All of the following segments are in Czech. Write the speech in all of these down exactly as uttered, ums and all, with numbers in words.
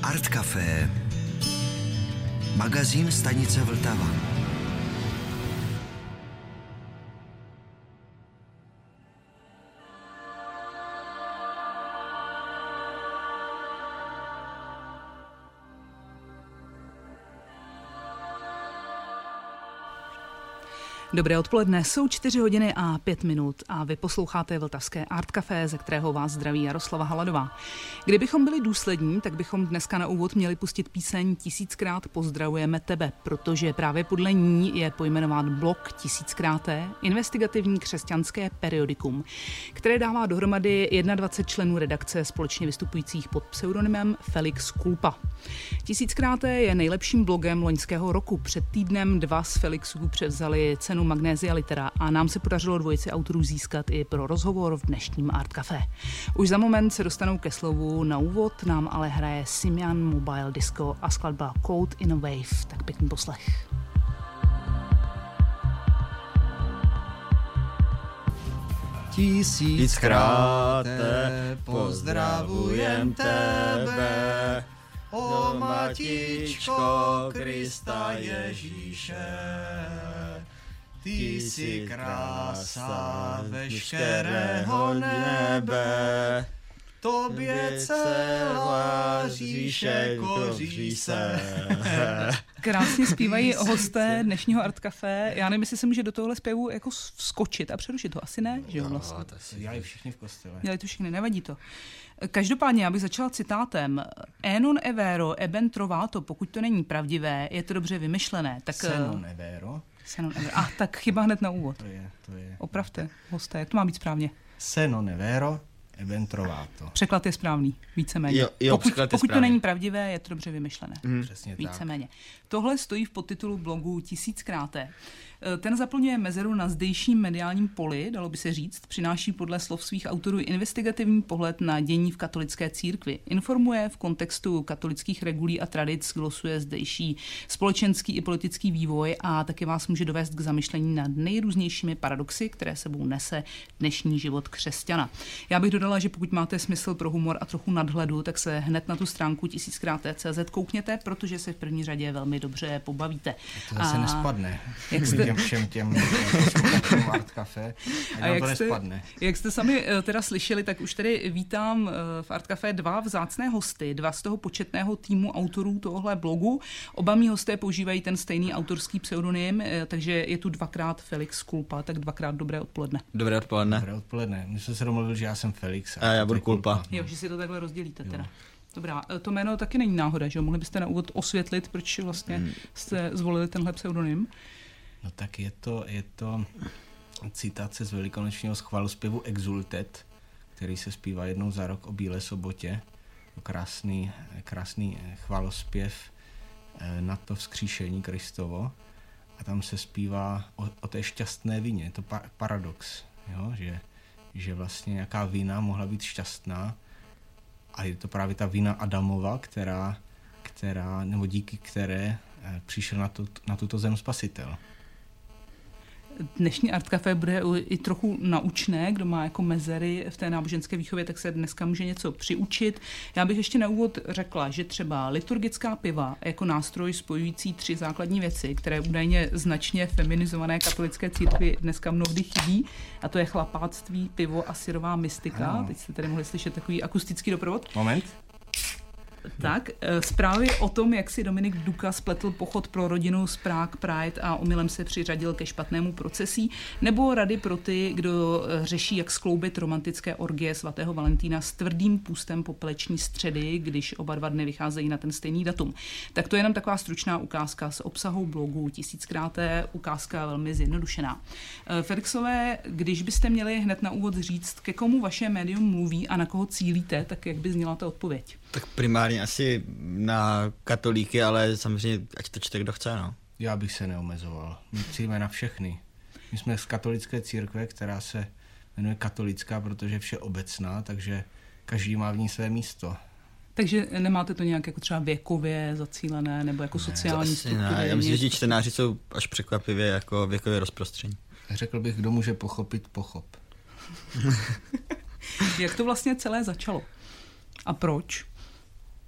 Art Café, magazín stanice Vltava. Dobré odpoledne, jsou čtyři hodiny a pět minut a vy posloucháte Vltavské Art Café, ze kterého vás zdraví Jaroslava Haladová. Kdybychom byli důslední, tak bychom dneska na úvod měli pustit píseň Tisíckrát pozdravujeme tebe, protože právě podle ní je pojmenován blog Tisíckráté, investigativní křesťanské periodikum, které dává dohromady dvacet jedna členů redakce společně vystupujících pod pseudonymem Felix Kulpa. Tisíckráté je nejlepším blogem loňského roku. Před týdnem dva z Felixů převzali cenu Magnézia Litera a nám se podařilo dvojici autorů získat i pro rozhovor v dnešním Art Café. Už za moment se dostanou ke slovu, na úvod nám ale hraje Simian Mobile Disco a skladba Code in a Wave, tak pěkný poslech. Tisíckrát pozdravujem tebe, o Matičko Krista Ježíše. Ty jsi krása veškerého nebe, tobě celá říše koří se. Krásně zpívají hosté dnešního Art Café. Já nevím, jestli se může do tohohle zpěvu jako vskočit a přerušit to. Asi ne, že jo vlastně. No, to si dělají všichni v kostele. Dělají to všichni, nevadí to. Každopádně, já bych začala citátem. E non è vero, e ben trovato, pokud to není pravdivé, je to dobře vymyšlené. Tak, Se non è vero. Se non è vero. Ah, tak chyba hned na úvod. To je, to je. Opravte, hosté, jak to má být správně? Se non è vero, e ben trovato. Překlad je správný, víceméně. Jo, jo, pokud pokud to správný. není pravdivé, je to dobře vymyšlené. Mm. Přesně Víceméně. Tohle stojí v podtitulu blogu Tisíckráté. Ten zaplňuje mezeru na zdejším mediálním poli, dalo by se říct, přináší podle slov svých autorů investigativní pohled na dění v katolické církvi. Informuje v kontextu katolických regulí a tradic, glosuje zdejší společenský i politický vývoj a taky vás může dovést k zamyšlení nad nejrůznějšími paradoxy, které sebou nese dnešní život křesťana. Já bych dodala, že pokud máte smysl pro humor a trochu nadhledu, tak se hned na tu stránku tisíckrát tečka cé zet koukněte, protože se v první řadě velmi dobře pobavíte. To zase a nespadne. Jak jste... všem těm Art Café, a jak, to nespadne. Jste, jak jste sami teda slyšeli, tak už tady vítám v Art Café dva vzácné hosty, dva z toho početného týmu autorů tohohle blogu. Oba mí hosté používají ten stejný autorský pseudonym, takže je tu dvakrát Felix Kulpa, tak dvakrát dobré odpoledne. Dobré odpoledne. Dobré odpoledne. My jsme se domluvili, že já jsem Felix. A, a já budu Kulpa. Kulpa. Jo, že si to takhle rozdělíte jo. teda. Dobrá, to jméno taky není náhoda, že jo? Mohli byste na úvod osvětlit, proč vlastně hmm. jste zvolili tenhle pseudonym? No tak je to, je to citace z velikonočního chvalospěvu Exultet, který se zpívá jednou za rok o Bílé sobotě. Krásný, krásný chvalospěv na to vzkříšení Kristovo. A tam se zpívá o, o té šťastné vině. Je to pa, paradox, jo? Že, že vlastně nějaká vina mohla být šťastná. A je to právě ta vina Adamova, která, která nebo díky které přišel na, to, na tuto zem spasitel. Dnešní Art Café bude i trochu naučné, kdo má jako mezery v té náboženské výchově, tak se dneska může něco přiučit. Já bych ještě na úvod řekla, že třeba liturgická piva jako nástroj spojující tři základní věci, které údajně značně feminizované katolické církvi dneska mnohdy chybí, a to je chlapáctví, pivo a syrová mystika. Ano. Teď jste tady mohli slyšet takový akustický doprovod. Moment. Tak, zprávy o tom, jak si Dominik Duka spletl pochod pro rodinu z Prague Pride a omylem se přiřadil ke špatnému procesí, nebo rady pro ty, kdo řeší, jak skloubit romantické orgie svatého Valentína s tvrdým půstem popeleční středy, když oba dva dny vycházejí na ten stejný datum. Tak to je jenom taková stručná ukázka z obsahu blogu Tisíckráté, ukázka velmi zjednodušená. Felixové, když byste měli hned na úvod říct, ke komu vaše médium mluví a na koho cílíte, tak jak by zněla ta odpověď? Tak primárně asi na katolíky, ale samozřejmě ať to čte, kdo chce, no. Já bych se neomezoval. My cílíme na všechny. My jsme z katolické církve, která se jmenuje katolická, protože je všeobecná, takže každý má v ní své místo. Takže nemáte to nějak jako třeba věkově zacílené, nebo jako ne, sociální struktury? Já myslím, že čtenáři jsou až překvapivě jako věkově rozprostření. Řekl bych, kdo může pochopit, pochop. Jak to vlastně celé začalo? A proč?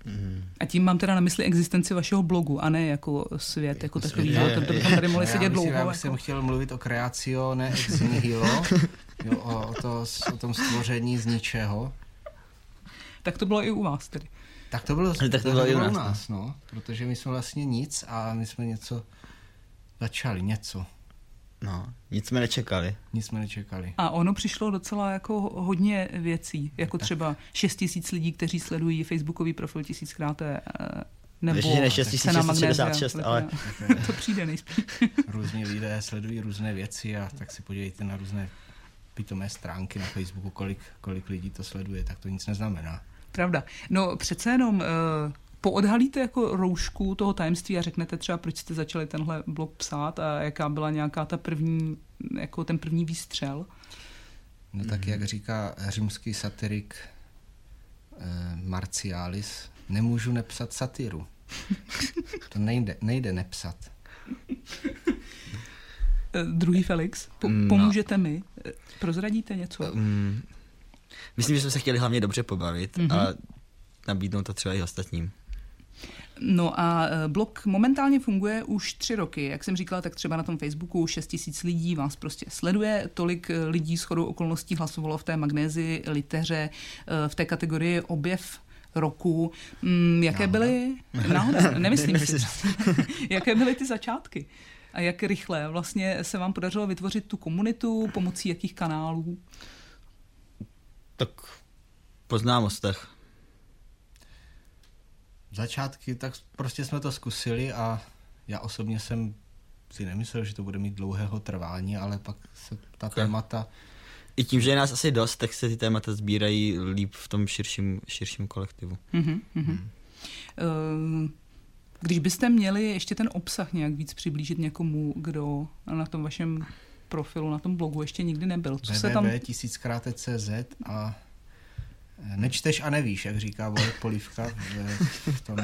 Mm. A tím mám teda na mysli existenci vašeho blogu, a ne jako svět, jako takový. svět, To, to bychom tady mohli já sedět myslím, dlouho. Já bych jako. jsem chtěl mluvit o creatio, ne ex nihilo, jo, o, o, to, o tom stvoření z ničeho. Tak to bylo i u vás tedy. Tak to bylo, tak to bylo i u nás, nás, no, protože my jsme vlastně nic a my jsme něco začali, něco. No, nic jsme nečekali. Nic jsme nečekali. A ono přišlo docela jako hodně věcí, jako třeba šest tisíc lidí, kteří sledují facebookový profil tisíckrát, nebo Ještě ne šest tisíc šest set šedesát šest, ale... to přijde nejspíš. Různí lidé sledují různé věci a tak si podívejte na různé pitomé stránky na Facebooku, kolik, kolik lidí to sleduje, tak to nic neznamená. Pravda. No přece jenom... Uh, poodhalíte jako roušku toho tajemství a řeknete třeba, proč jste začali tenhle blog psát a jaká byla nějaká ta první, jako ten první výstřel? No tak mm. jak říká římský satirik eh, Marcialis, nemůžu nepsat satiru. To nejde, nejde nepsat. Druhý Felix, po, no. pomůžete mi? Prozradíte něco? Um, myslím, že jsme se chtěli hlavně dobře pobavit mm-hmm. a nabídnout to třeba i ostatním. No a blog momentálně funguje už tři roky. Jak jsem říkala, tak třeba na tom Facebooku šest tisíc lidí vás prostě sleduje. Tolik lidí shodou okolností hlasovalo v té Magnézii liteře v té kategorii objev roku. Jaké Náhoda. byly... Náhoda, nemyslím si. Jaké byly ty začátky? A jak rychle vlastně se vám podařilo vytvořit tu komunitu, pomocí jakých kanálů? Tak po známostech. Začátky, tak prostě jsme to zkusili a já osobně jsem si nemyslel, že to bude mít dlouhého trvání, ale pak se ta okay. témata... I tím, že je nás asi dost, tak se ty témata sbírají líp v tom širším, širším kolektivu. Mm-hmm, mm-hmm. Hmm. Když byste měli ještě ten obsah nějak víc přiblížit někomu, kdo na tom vašem profilu, na tom blogu ještě nikdy nebyl. Co se tam... w w w tečka tisíckrát tečka cé zet a nečteš a nevíš, jak říká Bolek Polívka v, v tom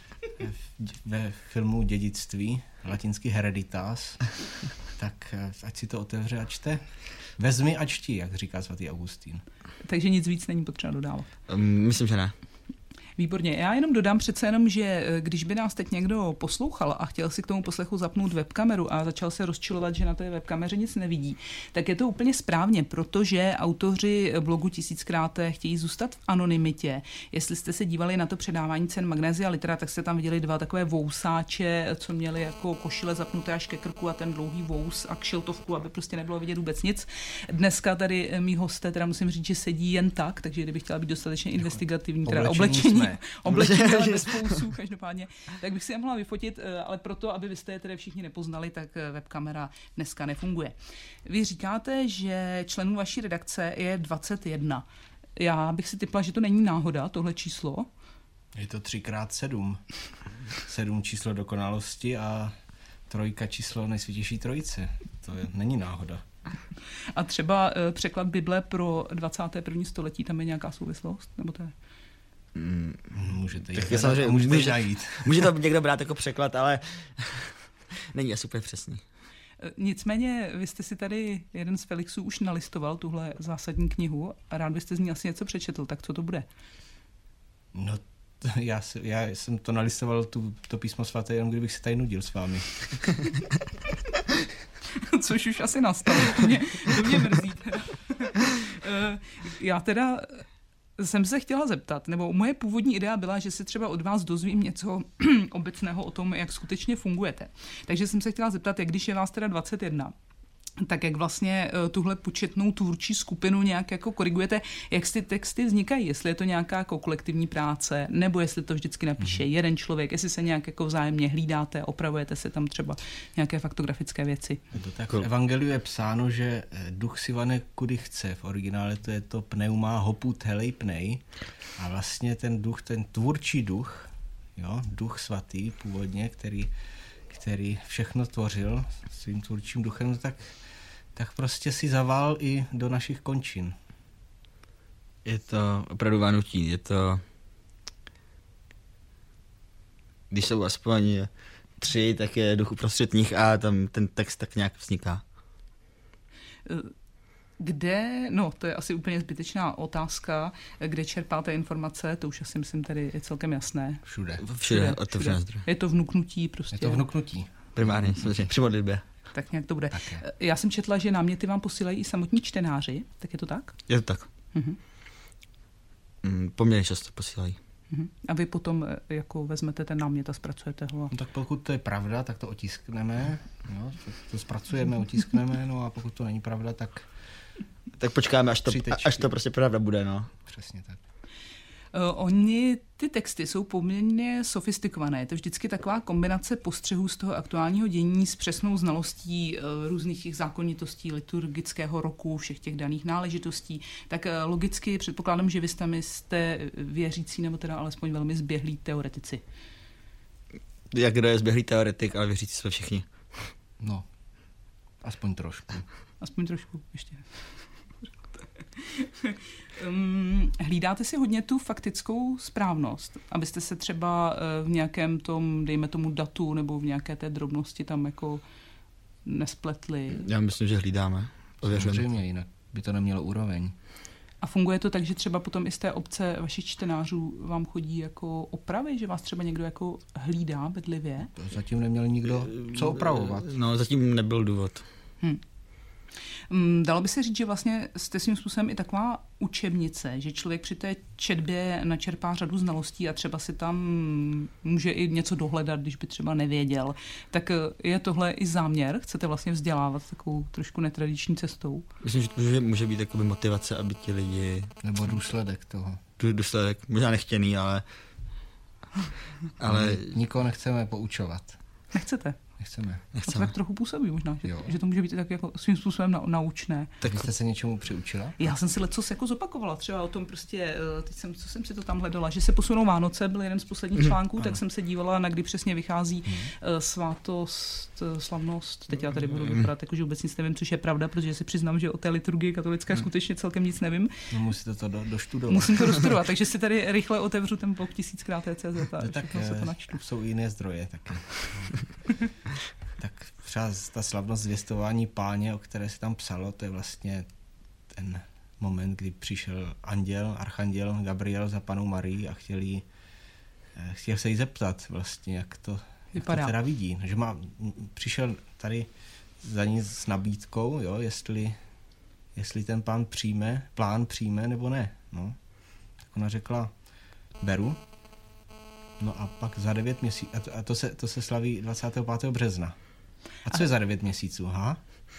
ve filmu Dědictví, latinsky Hereditas, tak ať si to otevře a čte. Vezmi a čti, jak říká svatý Augustín. Takže nic víc není potřeba dodávat. Um, myslím, že ne. Výborně. Já jenom dodám přece jenom, že když by nás teď někdo poslouchal a chtěl si k tomu poslechu zapnout webkameru a začal se rozčilovat, že na té webkameře nic nevidí, tak je to úplně správně, protože autoři blogu Tisíckrát chtějí zůstat v anonymitě. Jestli jste se dívali na to předávání cen Magnézia Litera, tak jste tam viděli dva takové vousáče, co měli jako košile zapnuté až ke krku a ten dlouhý vous a kšiltovku, aby prostě nebylo vidět vůbec nic. Dneska tady mý hosté, teda musím říct, že sedí jen tak, takže kdybych chtěla být dostatečně investigativní, teda oblečení. Oblečení, ale bez fousů, každopádně. Tak bych si je mohla vyfotit, ale proto, aby vy jste je tedy všichni nepoznali, tak webkamera dneska nefunguje. Vy říkáte, že členů vaší redakce je dvacet jedna. Já bych si tipla, že to není náhoda, tohle číslo. Je to třikrát sedm. Sedm číslo dokonalosti a trojka číslo nejsvětější trojice. To je, není náhoda. A třeba překlad Bible pro dvacáté první století, tam je nějaká souvislost? Nebo to je... Mm, můžete jít, tak samozřejmě, můžete může, najít. Může to někdo brát jako překlad, ale není asi úplně přesný. Nicméně vy jste si tady jeden z Felixů už nalistoval tuhle zásadní knihu a rád byste z ní asi něco přečetl, tak co to bude? No, to, já, já jsem to nalistoval, tu, to písmo svaté, jenom kdybych se tady nudil s vámi. Což už asi nastalo, to mě, to mě mrzí. Teda. Já teda jsem se chtěla zeptat, nebo moje původní idea byla, že se třeba od vás dozvím něco obecného o tom, jak skutečně fungujete. Takže jsem se chtěla zeptat, jak když je vás teda dvacet jedna, tak jak vlastně tuhle početnou tvůrčí skupinu nějak jako korigujete, jak ty texty vznikají, jestli je to nějaká jako kolektivní práce, nebo jestli to vždycky napíše mm-hmm. jeden člověk, jestli se nějak jako vzájemně hlídáte, opravujete se tam třeba nějaké faktografické věci. Je to tak, v evangeliu je psáno, že duch si vane kudy chce, v originále to je to pneuma hoput helej pnej a vlastně ten duch, ten tvůrčí duch, jo, duch svatý původně, který, který všechno tvořil svým tvůrčím duchem, tak tak prostě si zavál i do našich končin. Je to opravdu vanutí, je to... Když jsou aspoň tři, tak je duch uprostřed nich a tam ten text tak nějak vzniká. Kde, no to je asi úplně zbytečná otázka, kde čerpáte informace, to už asi myslím tady je celkem jasné. Všude. Všude, otevřené zdroje. Je to vnuknutí prostě. Je to vnuknutí. Primárně, samozřejmě, při modlitbě. Tak nějak to bude. Také. Já jsem četla, že náměty vám posílají i samotní čtenáři, tak je to tak? Je to tak. Mhm. Mm, poměrně často posílají. Mhm. A vy potom jako vezmete ten námět a zpracujete ho? A... No tak pokud to je pravda, tak to otiskneme, jo, to, to zpracujeme, otiskneme, no a pokud to není pravda, tak... Tak počkáme, až to, Tři tečky. až to prostě pravda bude, no. Přesně tak. Uh, oni, ty texty jsou poměrně sofistikované. Je to vždycky taková kombinace postřehů z toho aktuálního dění s přesnou znalostí uh, různých těch zákonitostí liturgického roku, všech těch daných náležitostí. Tak uh, logicky předpokládám, že vy jste, jste věřící, nebo teda alespoň velmi zběhlí teoretici. Jak kdo je zběhlý teoretik, ale věřící jsme všichni. No, aspoň trošku. Aspoň trošku ještě. um, hlídáte si hodně tu faktickou správnost, abyste se třeba v nějakém tom, dejme tomu datu, nebo v nějaké té drobnosti tam jako nespletli? Já myslím, že hlídáme. Ověřujeme. Samozřejmě, jinak by to nemělo úroveň. A funguje to tak, že třeba potom i z té obce vašich čtenářů vám chodí jako opravy, že vás třeba někdo jako hlídá bedlivě? To zatím neměl nikdo co opravovat. No, zatím nebyl důvod. Hm. Dalo by se říct, že vlastně jste svým způsobem i taková učebnice, že člověk při té četbě načerpá řadu znalostí a třeba si tam může i něco dohledat, když by třeba nevěděl. Tak je tohle i záměr? Chcete vlastně vzdělávat takovou trošku netradiční cestou? Myslím, že to může, může být jakoby motivace, aby ti lidi... Nebo důsledek toho. Důsledek, možná nechtěný, ale... ale... Nikoho nechceme poučovat. Nechcete? Nechceme. A to tak trochu působí možná, že, že to může být tak jako svým způsobem na, naučné. Tak jste se něčemu přiučila? Já jsem si lecos jako zopakovala, třeba o tom prostě, teď jsem, co jsem si to tam hledala, že se posunou Vánoce, byl jeden z posledních článků, mm, tak jsem se dívala, na kdy přesně vychází mm. svátost, slavnost, teď já tady budu vypadat, jakože vůbec nic nevím, což je pravda, protože si přiznám, že o té liturgii katolické mm. skutečně celkem nic nevím. No musíte to do, doštudovat. Musím to dostudovat, takže si tady rychle otevřu ten blog tisíckrát té tečka cé zet a no, tak se to načtu. Jsou jiné zdroje taky. Tak třeba ta slavnost zvěstování Páně, o které se tam psalo, to je vlastně ten moment, kdy přišel anděl, archanděl Gabriel za Pannou Marii a chtěl, jí, chtěl se jí zeptat vlastně, jak to, jak to teda vidí. Že má, přišel tady za ní s nabídkou, jo, jestli, jestli ten pán přijme, plán přijme nebo ne. No. Tak ona řekla, beru. No a pak za devět měsíců, a to, a to, se, to se slaví dvacátého pátého března. A co a... je za devět měsíců, ha?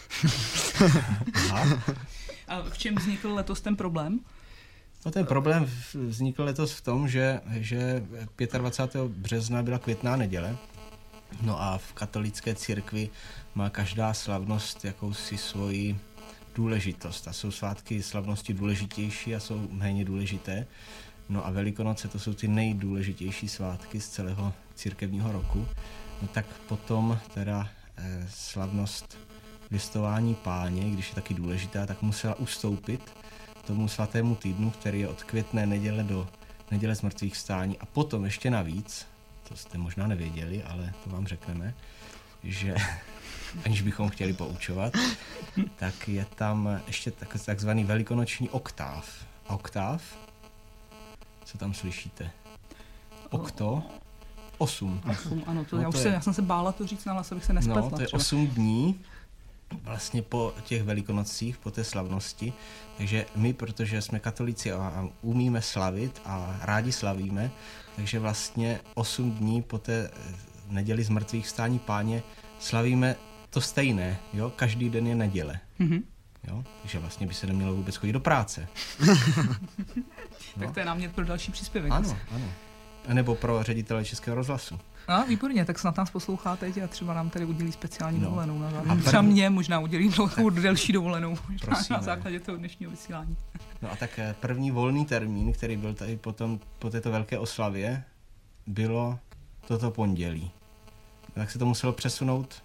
Aha. A v čem vznikl letos ten problém? No ten problém vznikl letos v tom, že, že dvacátého pátého března byla květná neděle. No a v katolické církvi má každá slavnost jakousi svoji důležitost. A jsou svátky slavnosti důležitější a jsou méně důležité. No a Velikonoce to jsou ty nejdůležitější svátky z celého církevního roku. No tak potom teda eh, slavnost zvěstování Páně, když je taky důležitá, tak musela ustoupit tomu svatému týdnu, který je od květné neděle do neděle zmrtvých vstání. A potom ještě navíc, to jste možná nevěděli, ale to vám řekneme, že aniž bychom chtěli poučovat, tak je tam ještě tak, takzvaný velikonoční oktáv. Oktáv? Co tam slyšíte? Okto? Osm. Osm, ano, to, no já, to už je, se, já jsem se bála to říct nahlas, abych se nespletla. No, to je třeba. osm dní vlastně po těch velikonocích, po té slavnosti. Takže my, protože jsme katolíci a, a umíme slavit a rádi slavíme, takže vlastně osm dní po té neděli z mrtvých vstání Páně slavíme to stejné, jo? Každý den je neděle. Mm-hmm. Jo? Takže vlastně by se nemělo vůbec chodit do práce. No. Tak to je námět pro další příspěvek. Ano, ano. A nebo pro ředitele Českého rozhlasu. A výborně, tak snad nás posloucháte a třeba nám tady udělí speciální no. dovolenou. Na a třeba mě možná udělí dlouhou delší dovolenou Prosím, na základě toho dnešního vysílání. No a tak první volný termín, který byl tady potom po této velké oslavě, bylo toto pondělí. Tak se to muselo přesunout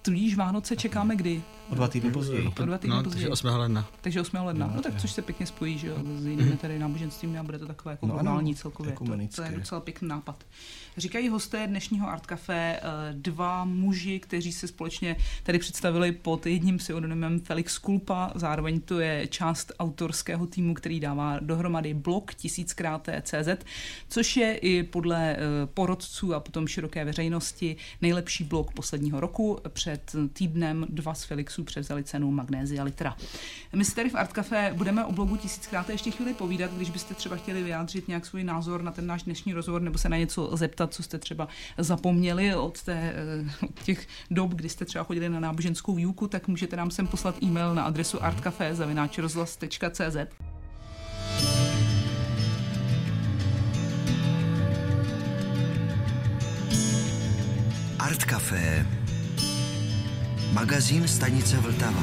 tudíž Vánoce čekáme kdy? O dva týdny později. O dva týdny no, později. takže osmého ledna. Takže osmého ledna. No, No, tak jo. což se pěkně spojí, že jo, s jinými tady náboženstvími a bude to takové jako No, globální ano, celkově. To, to ekumenické. je docela pěkný nápad. Říkají hosté dnešního Art Café, dva muži, kteří se společně tady představili pod jedním pseudonymem Felix Kulpa, zároveň to je část autorského týmu, který dává dohromady blog tisíckrát C Z, což je i podle porodců a potom široké veřejnosti nejlepší blog posledního roku. Před týdnem dva z Felixů převzali cenu Magnézia Litera. My si tady v Art Café budeme o blogu tisíckrát ještě chvíli povídat, když byste třeba chtěli vyjádřit nějak svůj názor na ten náš dnešní rozhovor nebo se na něco zeptat, co jste třeba zapomněli od, té, od těch dob, kdy jste třeba chodili na náboženskou výuku, tak můžete nám sem poslat e-mail na adresu artcafé zavináč rozhlas tečka cé zet. Art Café. Magazín stanice Vltava.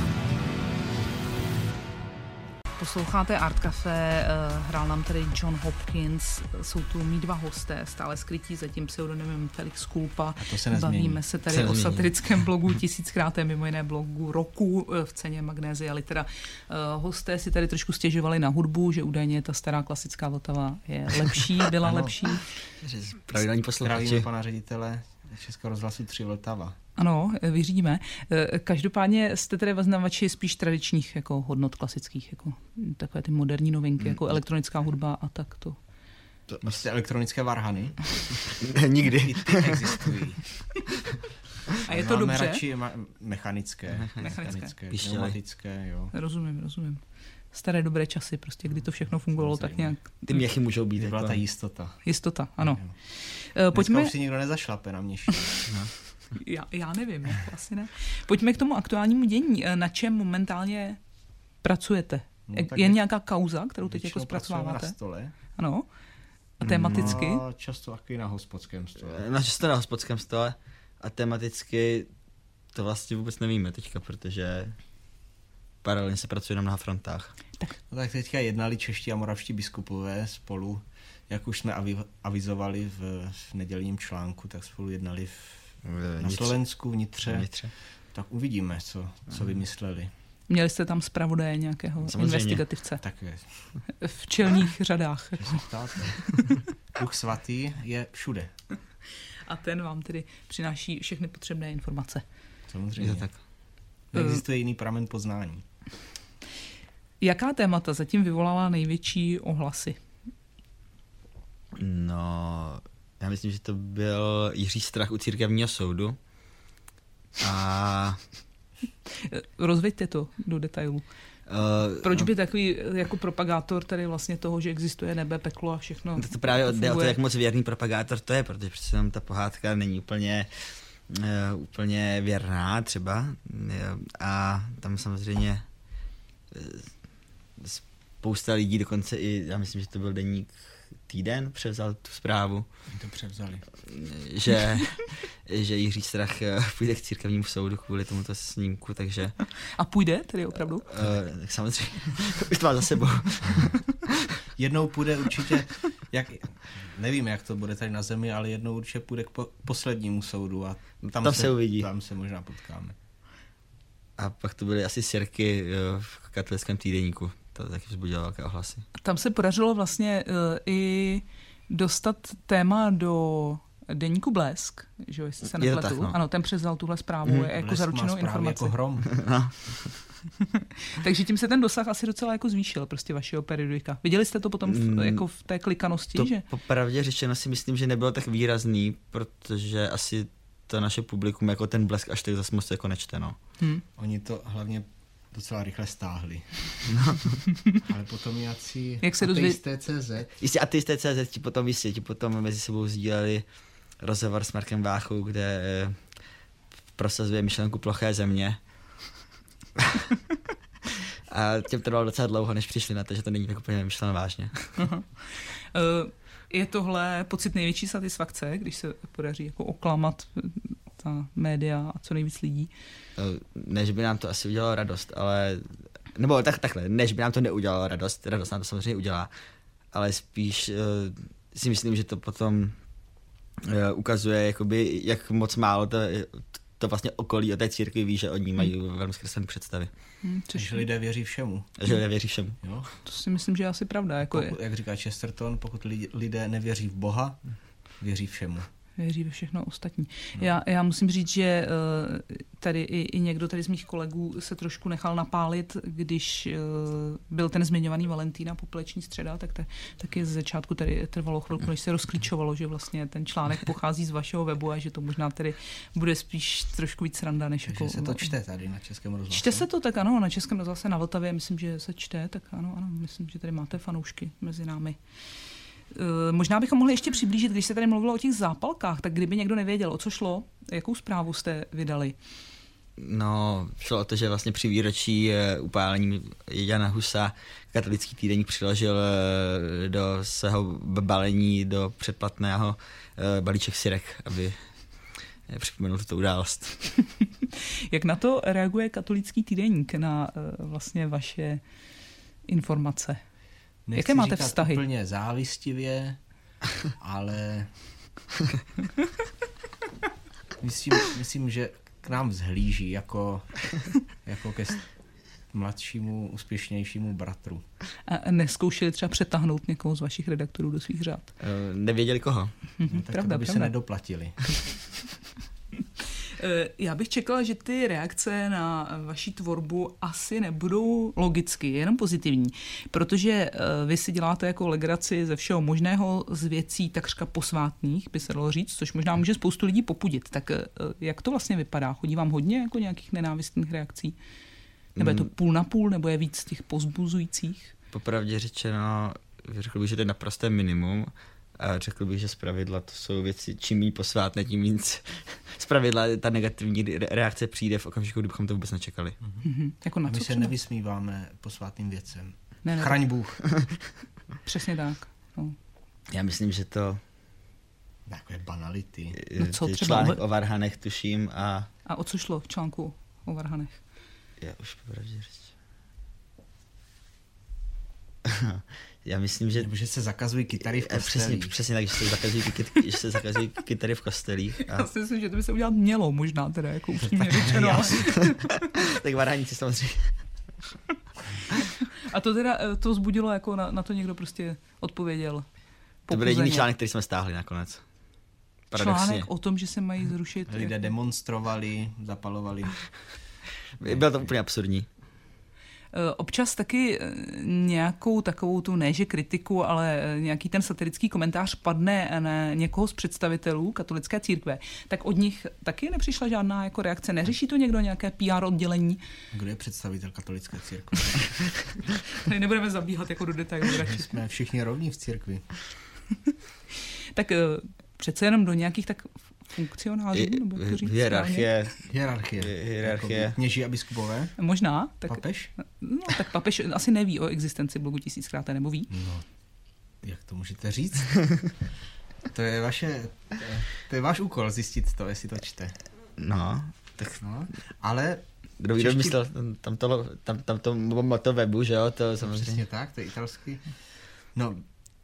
Posloucháte Art Café, hrál nám tady John Hopkins, jsou tu mý dva hosté, stále skrytí za tím pseudonymem Felix Kulpa. A to se nezmění. Bavíme se tady Se o nezmění. satirickém blogu tisíckrát, mimo jiné blogu roku v ceně Magnézia Litera. Hosté si tady trošku stěžovali na hudbu, že údajně ta stará klasická Vltava je lepší, byla Ano. lepší. Pravidelní Zdravíme posluchači. pana ředitele Českého rozhlasu tři Vltava. Ano, vyřídíme. Každopádně jste tedy vyznavači spíš tradičních jako hodnot klasických, jako takové ty moderní novinky, jako elektronická hudba a tak to. Prostě elektronické varhany. Nikdy. I ty existují. A je to Máme dobře? radši ma- mechanické, Mechanické. mechanické, Píšťaly. pneumatické, jo. Rozumím, rozumím. Staré dobré časy, prostě, kdy to všechno fungovalo tak Samozřejmě. nějak. Ty měchy můžou být. Kdy byla jako- ta jistota. Jistota, ano. Jo. Eh, Pojďme, Dneska už si nikdo nezašlape na měši. já, já nevím, jako asi ne. Pojďme k tomu aktuálnímu dění. Eh, Na čem momentálně pracujete? No, Je- tak je vět- nějaká kauza, kterou teď jako Většinou pracujeme zpracováváte? na stole. Ano. A tematicky? No, často taky na hospodském stole. Na často na hospodském stole a tematicky to vlastně vůbec nevíme teďka, protože paralelně se pracuje na mnoha frontách. No tak teďka jednali čeští a moravští biskupové spolu, jak už jsme avi- avizovali v, v nedělním článku, tak spolu jednali v, na Vnitř- Slovensku, vnitře. vnitře. Tak uvidíme, co, co vymysleli. Měli jste tam zpravodaje nějakého Samozřejmě. investigativce Tak je, v čelních řadách. že se ptáte. Duch svatý je všude. A ten vám tedy přináší všechny potřebné informace. Samozřejmě. Je to tak. Neexistuje jiný pramen poznání. Jaká témata zatím vyvolala největší ohlasy? No, já myslím, že to byl Jiří Strach u církevního soudu. A Rozveďte to do detailů. uh, Proč by takový jako propagátor tady vlastně toho, že existuje nebe, peklo a všechno? To, to právě to jde o to, funguje? jak moc věrný propagátor to je, protože přece tam ta pohádka není úplně, uh, úplně věrná třeba. Jo, a tam samozřejmě uh, spousta lidí, dokonce i, já myslím, že to byl deník Týden, převzal tu zprávu, Oni to převzali. že, že Jiří Strach uh, půjde k církevnímu soudu kvůli tomuto snímku, takže A půjde tedy opravdu? uh, tak samozřejmě už to má za sebou. Jednou půjde určitě, jak, nevím, jak to bude tady na zemi, ale jednou určitě půjde k po, poslednímu soudu a tam, Tam se uvidí. Tam se možná potkáme. A pak to byly asi sirky uh, v katolickém týdeníku. To taky vzbudilo velké ohlasy. Tam se podařilo vlastně uh, i dostat téma do deníku Blesk, že jo, jestli se Je to nepletu. tak, no. Ano, ten převzal tuhle zprávu, Mhm. je jako Blesk má zaručenou zprávy informaci. Jako hrom. No. Takže tím se ten dosah asi docela jako zvýšil prostě vašeho periodika. Viděli jste to potom v, Mm, jako v té klikanosti, To že? popravdě řečeno si myslím, že nebylo tak výrazný, protože asi to naše publikum jako ten Blesk až tak zase moc jako nečte, no. Hm. Oni to hlavně docela rychle stáhli. Ale potom nějací Jak se dozvě- ateisté tečka cé zet Jistě ateisté tečka cé zet ti potom jistě, ti potom mezi sebou sdíleli rozhovor s Markem Váchou, kde eh, prosazuje myšlenku ploché země. A těm trvalo docela dlouho, než přišli na to, že to není tak úplně myšleno vážně. Aha. Eh, Je tohle pocit největší satisfakce, když se podaří jako oklamat ta média a co nejvíc lidí? Eh, Ne, že by nám to asi udělalo radost, ale... Nebo tak, takhle, ne, že by nám to neudělalo radost, radost nám to samozřejmě udělá, ale spíš uh, si myslím, že to potom uh, ukazuje, jakoby, jak moc málo to, to vlastně okolí o té církvi ví, že oni mají velmi zkreslené představy. Hmm, což Že lidé věří všemu. Že lidé věří všemu. Jo? To si myslím, že je asi pravda. Jako Pokud, jak říká Chesterton, pokud lidé nevěří v Boha, věří všemu. Věří ve všechno ostatní. No. Já, já musím říct, že uh, tady i, i někdo tady z mých kolegů se trošku nechal napálit, když uh, byl ten zmiňovaný Valentín a popeleční středa, tak te, taky z začátku tady trvalo chvilku, než se rozklíčovalo, že vlastně ten článek pochází z vašeho webu a že to možná tady bude spíš trošku víc sranda, než Takže jako... se to čte tady na Českém rozhlase. Čte se to, tak ano, na Českém rozhlase na Vltavě, myslím, že se čte, tak ano, ano, myslím, že tady máte fanoušky mezi námi. Možná bychom mohli ještě přiblížit, když se tady mluvilo o těch zápalkách, tak kdyby někdo nevěděl, o co šlo, jakou zprávu jste vydali? No, šlo o to, že vlastně při výročí upálení Jana Husa katolický týdeník přiložil do svého balení do předplatného balíček sirek, aby připomenul tuto událost. Jak na to reaguje katolický týdeník, na vlastně vaše informace? Nechci Jaké máte říkat vztahy? Úplně závistivě, ale myslím, myslím, že k nám vzhlíží jako, jako ke mladšímu, úspěšnějšímu bratru. A neskoušeli třeba přetáhnout někoho z vašich redaktorů do svých řád? Nevěděli koho. No, tak pravda, to by pravda. se nedoplatili. Já bych čekala, že ty reakce na vaši tvorbu asi nebudou logicky, jenom pozitivní, protože vy si děláte jako legraci ze všeho možného, z věcí takřka posvátných, by se dalo říct, což možná může spoustu lidí popudit. Tak jak to vlastně vypadá? Chodí vám hodně jako nějakých nenávistných reakcí? Nebo je to půl na půl, nebo je víc těch pozbuzujících? Popravdě řečeno, řekl bych, že to je naprosté minimum. A řekl bych, že zpravidla to jsou věci, čím méně posvátné, tím víc zpravidla ta negativní reakce přijde v okamžiku, kdybychom to vůbec nečekali. Mm-hmm. Jako na A my co se třeba? nevysmíváme posvátným věcem. Ne, ne, Chraň Bůh. Přesně tak. No. Já myslím, že to Takové banality. No co je třeba? článek o varhanech, tuším, a... A o co šlo v článku o varhanech? Já už popravdě říct. Já myslím, že... Nebo že se zakazují kytary v Přesně, kostelích. přesně tak, že se zakazují, že se zakazují kytary v kostelích. A... Já si myslím, že to by se udělat mělo možná teda, jako upřímně řečeno. ale- tak varhaníci samozřejmě. A to teda, to vzbudilo, jako na, na to někdo prostě odpověděl. To byl jediný Popuzeně. článek, který jsme stáhli nakonec. Paradoxně. Článek o tom, že se mají zrušit. Lidé jako- demonstrovali, zapalovali. Bylo to úplně absurdní. Občas taky nějakou takovou tu, ne že kritiku, ale nějaký ten satirický komentář padne na někoho z představitelů katolické církve. Tak od nich taky nepřišla žádná jako reakce? Neřeší to někdo nějaké P R oddělení? Kdo je představitel katolické církve? Tady nebudeme zabíhat jako do detailů. My jsme všichni rovní v církvi. Tak přece jenom do nějakých tak funkcionářů, nebo jak to říct? Hierarchie. Hierarchie. Hierarchie. Jako kněží a biskupové? Možná. Tak, Papež? no, tak papež asi neví o existenci blogu tisíckrát, nebo ví? No, jak to můžete říct? To je vaše, to je váš úkol zjistit to, jestli to čte. No, tak No, ale kdo ví, čeští- myslel tam to, tam, tam to moto webu, že jo, to samozřejmě samozřejmě. tak, to je italsky. No,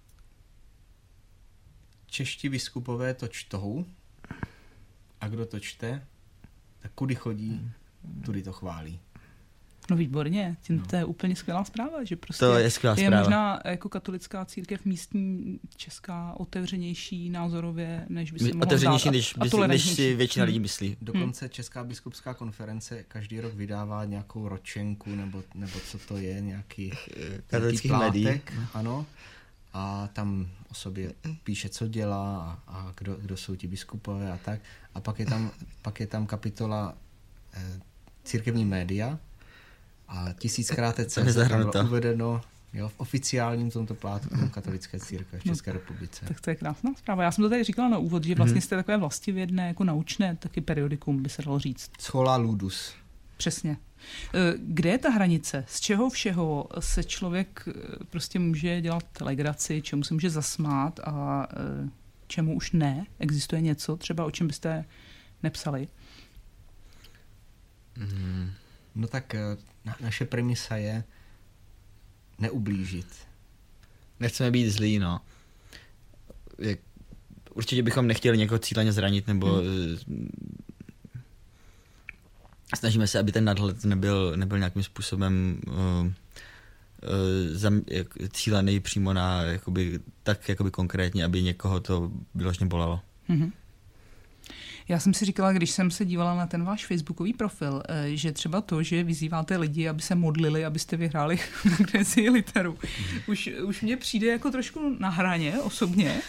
čeští biskupové to čtou a kdo to čte, tak kudy chodí, tudy to chválí. No výborně, tím No. to je úplně skvělá zpráva, že prostě To je skvělá je zpráva. možná jako katolická církev místní česká otevřenější názorově, než by se mohla Otevřenější, zdát. než, A- a než tolerantnější. si většina Hmm. lidí myslí. Dokonce Česká biskupská konference každý rok vydává nějakou ročenku, nebo, nebo co to je, nějaký, Katolických nějaký médií. plátek, ano. A tam o sobě píše, co dělá a, a kdo, kdo jsou ti biskupové a tak. A pak je tam, pak je tam kapitola eh, církevní média a tisíckrát je C Z tam zahrnuto. bylo uvedeno jo, v oficiálním tomto plátku katolické církve v České republice. Tak to je krásná zpráva. Já jsem to tady říkala na úvod, že vlastně jste takové vlastivědné, jako naučné, taky periodikum, by se dalo říct. Schola ludus. Přesně. Kde je ta hranice? Z čeho všeho se člověk prostě může dělat legraci, čemu se může zasmát a čemu už ne? Existuje něco třeba, o čem byste nepsali? Mm. No tak eh, na, naše premisa je neublížit. Nechceme být zlí, no. Jak, určitě bychom nechtěli někoho cíleně zranit, nebo Hmm. snažíme se, aby ten nadhled nebyl, nebyl nějakým způsobem uh, uh, zam, jak, cílený přímo na, jakoby, tak jakoby konkrétně, aby někoho to vyloženě bolelo. Mm-hmm. Já jsem si říkala, když jsem se dívala na ten váš facebookový profil, že třeba to, že vyzýváte lidi, aby se modlili, abyste vyhráli Magnesii literu, už, už mně přijde jako trošku na hraně osobně.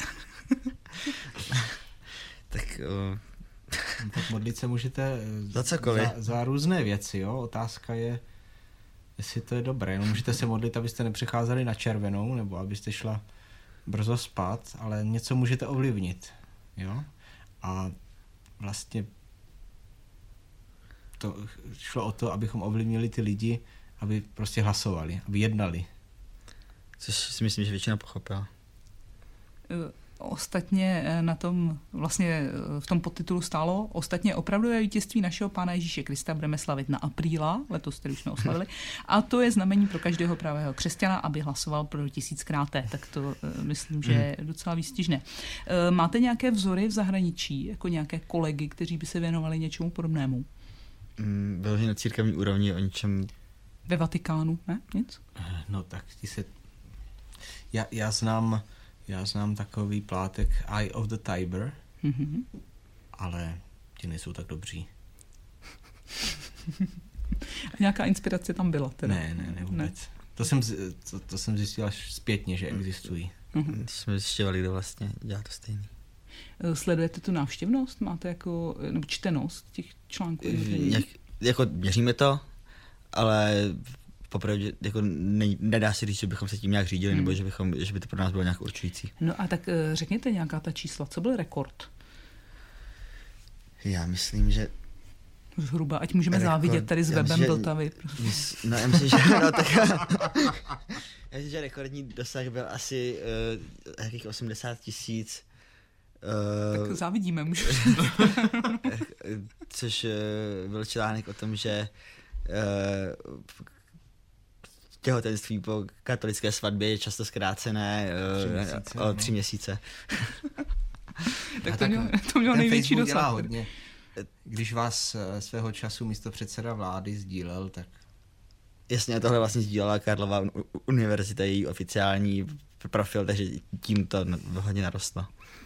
Tak... Uh... Tak modlit se můžete za cokoliv. Za, za různé věci, jo. Otázka je, jestli to je dobré. No, můžete se modlit, abyste nepřecházeli na červenou, nebo abyste šla brzo spát, ale něco můžete ovlivnit, jo. A vlastně to šlo o to, abychom ovlivnili ty lidi, aby prostě hlasovali, aby jednali. Což si myslím, že většina pochopila. Ostatně na tom, vlastně v tom podtitulu stálo, ostatně opravdové vítězství našeho Pána Ježíše Krista budeme slavit na apríla, letos tedy už jsme oslavili, a to je znamení pro každého pravého křesťana, aby hlasoval pro tisíckráté, tak to myslím, že je docela výstižné. Máte nějaké vzory v zahraničí, jako nějaké kolegy, kteří by se věnovali něčemu podobnému? Vyloženě na církevní úrovni o něčem... Ve Vatikánu, ne? Nic? No tak ty se... Já, já znám... Já znám takový plátek Eye of the Tiber, mm-hmm. ale ti nejsou tak dobří. A nějaká inspirace tam byla teda? Ne, ne, ne vůbec. Ne. To, jsem, to, to jsem zjistil až zpětně, že existují. Mm-hmm. Jsme zjišťovali, kdo vlastně dělá to stejný. Sledujete tu návštěvnost? Máte jako, nebo čtenost těch článků? Jak, jako měříme to, ale... Popravdě, jako ne, nedá se říct, že bychom se tím nějak řídili, hmm. nebo že, bychom, že by to pro nás bylo nějak určující. No a tak řekněte nějaká ta čísla. Co byl rekord? Já myslím, že... Zhruba, ať můžeme rekord, závidět tady s webem Vltavy. No, já myslím, že... No, tak, já myslím, že rekordní dosah byl asi uh, jakých osmdesát tisíc. Uh, tak závidíme, můžu Což uh, byl článek o tom, že uh, těhotenství po katolické svatbě je často zkrácené tři měsíce, o tři měsíce. Tak to mělo, to mělo největší dosah. Hodně. Když vás svého času místo předseda vlády sdílel, tak... Jasně, tohle vlastně sdílela Karlova univerzita, její oficiální profil, takže tím to hodně narostlo.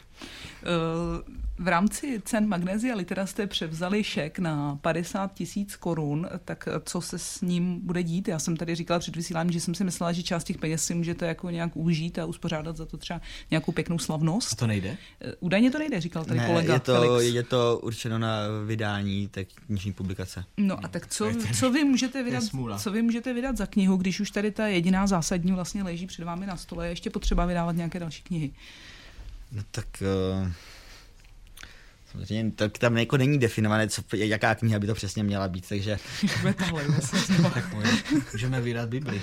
V rámci cen Magnesia Litera jste převzali šek na padesát tisíc korun, tak co se s ním bude dít? Já jsem tady říkala před vysíláním, že jsem si myslela, že část těch peněz si můžete jako nějak užít a uspořádat za to třeba nějakou pěknou slavnost. A to nejde? Údajně to nejde, říkal tady ne, kolega je to, Felix. je to určeno na vydání té knižní publikace. No a tak co, co, vy můžete vydat, co vy můžete vydat za knihu, když už tady ta jediná zásadní vlastně leží před vámi na stole, je ještě potřeba vydávat nějaké další knihy? No tak... Uh... Samozřejmě, tak tam jako není definované, co, jaká kniha by to přesně měla být, takže... Tahle, tak můžeme vydat Bibli.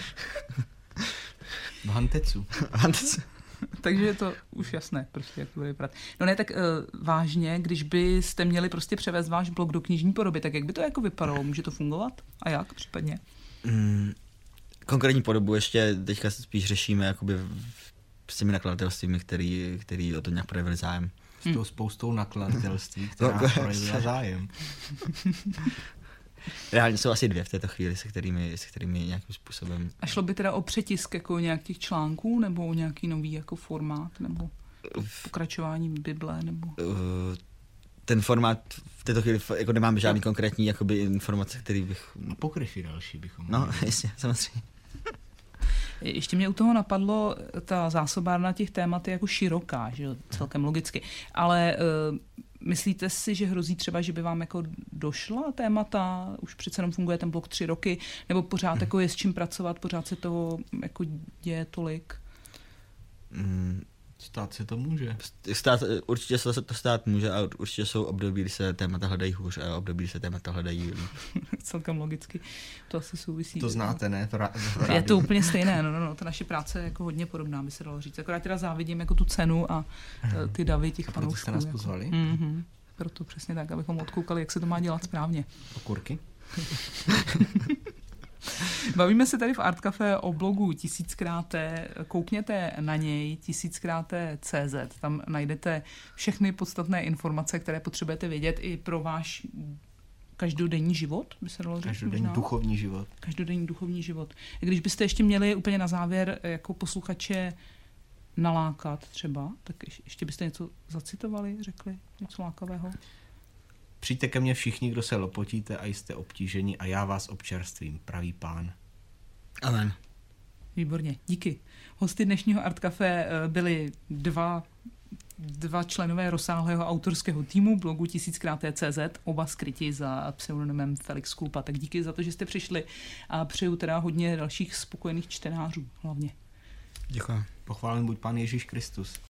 V Hantecu. Takže je to už jasné, prostě, jak to bude vypadat. No ne, tak uh, vážně, když byste měli prostě převést váš blog do knižní podoby, tak jak by to jako vypadalo? Může to fungovat? A jak případně? Mm, konkrétní podobu ještě teďka spíš řešíme jakoby s těmi nakladatelstvími, který, který o to nějak projevili zájem. S tou spoustou nakladatelství, která projevila zájem. Reálně jsou asi dvě v této chvíli, se kterými, se kterými nějakým způsobem... A šlo by teda o přetisk jako nějakých článků, nebo o nějaký nový jako formát, nebo pokračování Bible, nebo... Ten formát v této chvíli jako nemám žádný konkrétní jakoby informace, který bych... Pokrychy další bychom No, jasně, samozřejmě. Ještě mě u toho napadlo, ta zásobárna těch témat je jako široká, že celkem logicky. Ale uh, myslíte si, že hrozí třeba, že by vám jako došla témata, už přece jenom funguje ten blog tři roky, nebo pořád hmm. jako je s čím pracovat, pořád se toho jako děje tolik? Hmm. Stát se to může. Stát, určitě se to stát může a určitě jsou období, kdy se témata hledají hůř a období, kdy se témata hledají líp. Celkem logicky. To asi souvisí. To znáte, ne? V ra- v je to úplně stejné. No, no, no. Ta naše práce je jako hodně podobná, by se dalo říct. Akorát teda závidím jako tu cenu a ty davy těch fanoušků. Proto jste nás pozvali? Jako. Mm-hmm. Proto přesně tak, abychom odkoukali, jak se to má dělat správně. Okurky? Bavíme se tady v Art Café o blogu tisíckráté, koukněte na něj tisíckráté tečka cé zet, tam najdete všechny podstatné informace, které potřebujete vědět i pro váš každodenní život, by se dalo říct. Každodenní možná? duchovní život. Každodenní duchovní život. Když byste ještě měli úplně na závěr jako posluchače nalákat třeba, tak ještě byste něco zacitovali, řekli, něco lákavého? Přijďte ke mně všichni, kdo se lopotíte a jste obtíženi a já vás občerstvím, pravý Pán. Amen. Výborně, díky. Hosty dnešního Art Café byli dva, dva členové rozsáhlého autorského týmu blogu tisíckrát tečka cé zet, oba skryti za pseudonymem Felix Kulpa. Tak díky za to, že jste přišli a přeju teda hodně dalších spokojených čtenářů hlavně. Děkuji. Pochválen buď Pán Ježíš Kristus.